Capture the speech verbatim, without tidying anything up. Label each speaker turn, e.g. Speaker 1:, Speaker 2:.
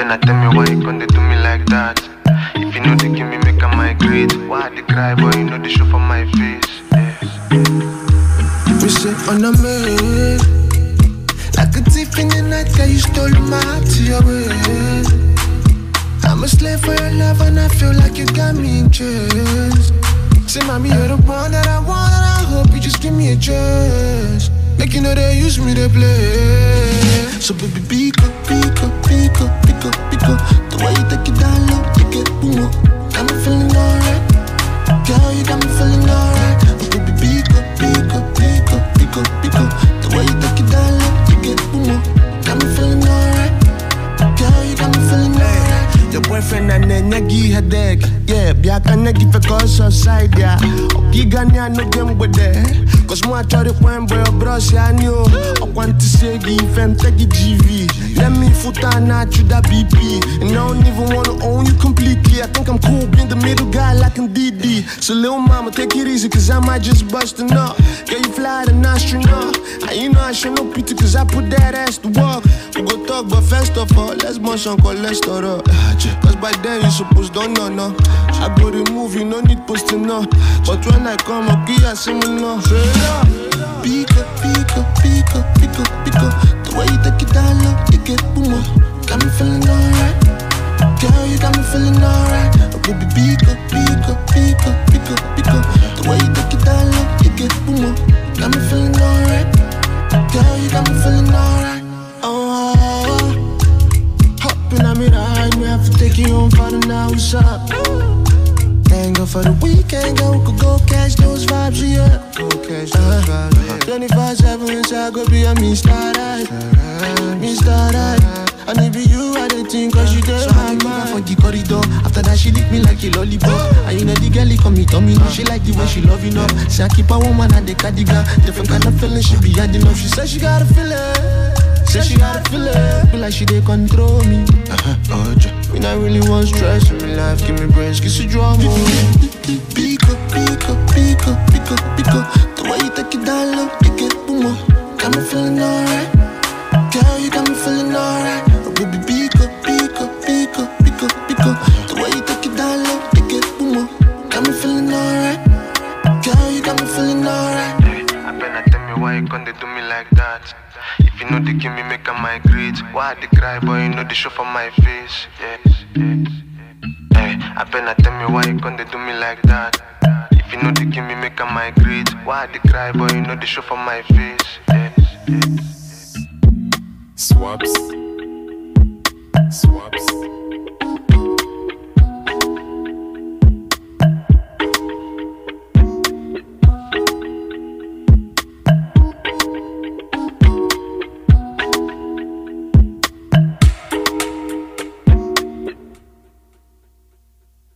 Speaker 1: better tell me why you gonna do me like that. If you know they give me make a migrate, why they cry, boy, you know they show for my face.
Speaker 2: We sit on the bed, like a thief in the night, girl, you stole my heart to your way. I'm a slave for your love and I feel like you got me in chains. Say, mommy, you're the one that I want and I hope you just give me a chance. Make you know they use me to play. So baby, pick up, pick up, pick up, pick up, pick up. The way you take it down low, you get boom up. Got me feeling alright. Girl, you got me feeling alright. Oh baby, pick up, pick up, pick up, pick up, pick up. The way you take it down low, you get boom up. Got me feeling alright. Girl, you got me feeling alright.
Speaker 3: Your boyfriend and then you give her deck. Yeah, biaka na give a cause outside, yeah. Oki ganya no game with that. Cause moi try to point boy bros ya new. I want to say give him take it G V. Let me foot on at you that B P. And I don't even wanna own you completely. I think I'm cool being the middle guy like in D D. So little mama take it easy cause I might just bust a nut. Yeah, you fly an astronaut. And you know I show no pity cause I put that ass to work. We go talk but first of all, let's munch on cholesterol. Cause by then you supposed don't know, no. I go to movie, no need posting, no. But when I come up here, I sing me no.
Speaker 2: Pick up, pick up, pick up, pick up, pick up. The way you take it down low, you get boom up. Got me feeling alright. Girl, you got me feeling alright. Oh baby, pick up, pick up, pick up, pick up, pick up. The way you take it down low, you get boom up. Got me feeling alright. Girl, you got me feeling alright. Oh, hopping on me ride, me have to take you home for the now. What's up? Ain't go for the weekend, girl, we could go catch those vibes, yeah.
Speaker 3: Go catch those vibes, yeah.
Speaker 2: twenty-four seven inside, go be a me star right. Me star right. I need be you, I didn't think cause you there. So I take her for the corridor. After that, she lick me like a lollipop. And you know the girl, he come me to me. She like the way she love you, know. Say I keep a woman and the cardigan. Different kind of feeling, she be adding up. She said she got a feeling. Say she got a feeling. Feel like she they control me. Uh-huh, oh, me not really want stress in my life. Give me brains, kiss you drama. Pick up, pick up, pick up, pick up, pick up. The way you take it down low, you get boom up. Got me feeling alright. Girl, you got me feeling alright. Oh baby, pick up, pick up, pick up, pick up, pick up. The way you take it down low, you get boom up. Got me feeling alright. Girl, you got me feeling alright.
Speaker 1: I better tell me why you gonna do me like that. If you know they give me make a migrate, why they cry, boy, you know they show for my face. Yes, yes. Hey, I better tell me why you gonna do me like that. If you know they give me make a migrate, why they cry, boy, you know they show for my face. Yes, yes.
Speaker 4: Swaps. Swaps.